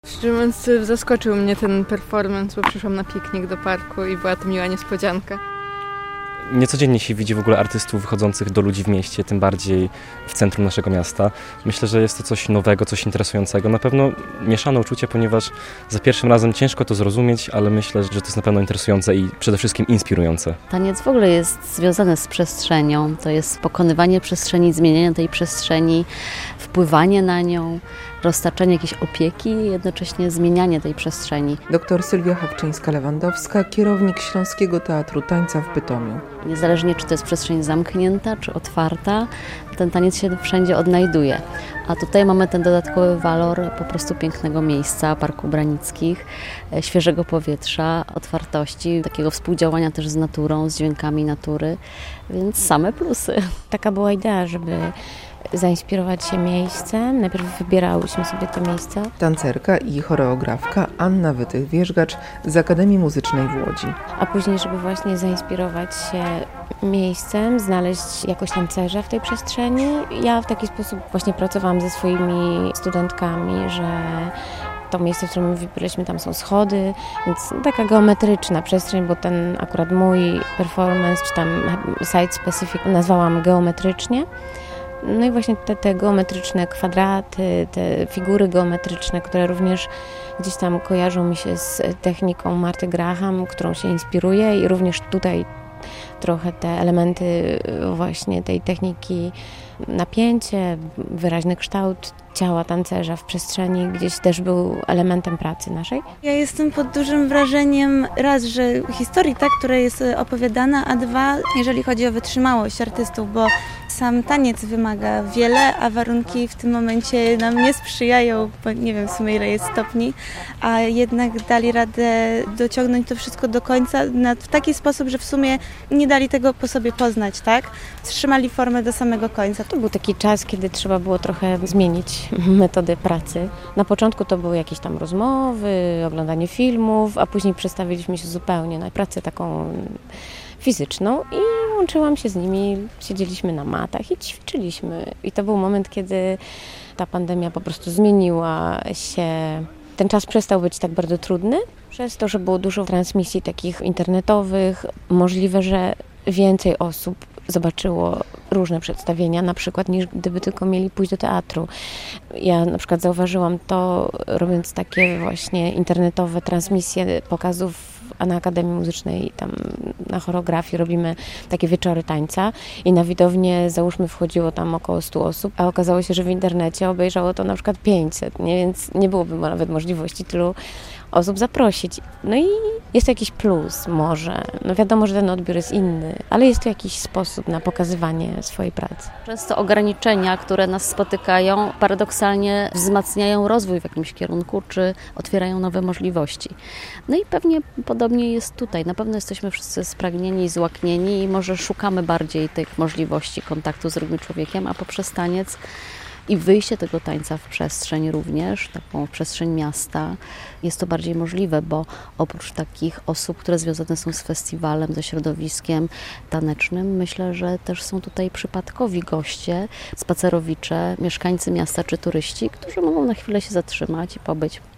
Szczerze mówiąc, zaskoczył mnie ten performance, bo przyszłam na piknik do parku i była to miła niespodzianka. Niecodziennie się widzi w ogóle artystów wychodzących do ludzi w mieście, tym bardziej w centrum naszego miasta. Myślę, że jest to coś nowego, coś interesującego. Na pewno mieszane uczucie, ponieważ za pierwszym razem ciężko to zrozumieć, ale myślę, że to jest na pewno interesujące i przede wszystkim inspirujące. Taniec w ogóle jest związany z przestrzenią. To jest pokonywanie przestrzeni, zmienianie tej przestrzeni, wpływanie na nią, roztaczanie jakiejś opieki i jednocześnie zmienianie tej przestrzeni. Dr Sylwia Hawczyńska-Lewandowska, kierownik Śląskiego Teatru Tańca w Bytomiu. Niezależnie, czy to jest przestrzeń zamknięta, czy otwarta, ten taniec się wszędzie odnajduje. A tutaj mamy ten dodatkowy walor po prostu pięknego miejsca, Parku Branickich, świeżego powietrza, otwartości, takiego współdziałania też z naturą, z dźwiękami natury, więc same plusy. Taka była idea, żeby zainspirować się miejscem. Najpierw wybierałyśmy sobie to miejsce. Tancerka i choreografka Anna Wytych-Wierzgacz z Akademii Muzycznej w Łodzi. A później, żeby właśnie zainspirować się miejscem, znaleźć jakoś tancerza w tej przestrzeni. Ja w taki sposób właśnie pracowałam ze swoimi studentkami, że to miejsce, w którym wybraliśmy, tam są schody, więc taka geometryczna przestrzeń, bo ten akurat mój performance, czy tam site specific nazwałam geometrycznie. No i właśnie te geometryczne kwadraty, te figury geometryczne, które również gdzieś tam kojarzą mi się z techniką Marty Graham, którą się inspiruję i również tutaj trochę te elementy właśnie tej techniki, napięcie, wyraźny kształt ciała tancerza w przestrzeni gdzieś też był elementem pracy naszej. Ja jestem pod dużym wrażeniem raz, że historii, która jest opowiadana, a dwa, jeżeli chodzi o wytrzymałość artystów, bo sam taniec wymaga wiele, a warunki w tym momencie nam nie sprzyjają, bo nie wiem w sumie ile jest stopni, a jednak dali radę dociągnąć to wszystko do końca w taki sposób, że w sumie nie dali tego po sobie poznać, tak? Trzymali formę do samego końca. To był taki czas, kiedy trzeba było trochę zmienić metodę pracy. Na początku to były jakieś tam rozmowy, oglądanie filmów, a później przestawiliśmy się zupełnie na pracę taką fizyczną i łączyłam się z nimi, siedzieliśmy na matach i ćwiczyliśmy. I to był moment, kiedy ta pandemia po prostu zmieniła się. Ten czas przestał być tak bardzo trudny, przez to, że było dużo transmisji takich internetowych. Możliwe, że więcej osób zobaczyło różne przedstawienia, na przykład niż gdyby tylko mieli pójść do teatru. Ja na przykład zauważyłam to, robiąc takie właśnie internetowe transmisje pokazów, a na Akademii Muzycznej tam na choreografii robimy takie wieczory tańca i na widownię załóżmy wchodziło tam około 100 osób, a okazało się, że w internecie obejrzało to na przykład 500, nie? Więc nie byłoby nawet możliwości tylu osób zaprosić. No i jest to jakiś plus może. No wiadomo, że ten odbiór jest inny, ale jest to jakiś sposób na pokazywanie swojej pracy. Często ograniczenia, które nas spotykają, paradoksalnie wzmacniają rozwój w jakimś kierunku, czy otwierają nowe możliwości. No i pewnie podobnie jest tutaj. Na pewno jesteśmy wszyscy spragnieni i złaknieni i może szukamy bardziej tych możliwości kontaktu z drugim człowiekiem, a poprzez taniec i wyjście tego tańca w przestrzeń również, taką przestrzeń miasta, jest to bardziej możliwe, bo oprócz takich osób, które związane są z festiwalem, ze środowiskiem tanecznym, myślę, że też są tutaj przypadkowi goście, spacerowicze, mieszkańcy miasta czy turyści, którzy mogą na chwilę się zatrzymać i pobyć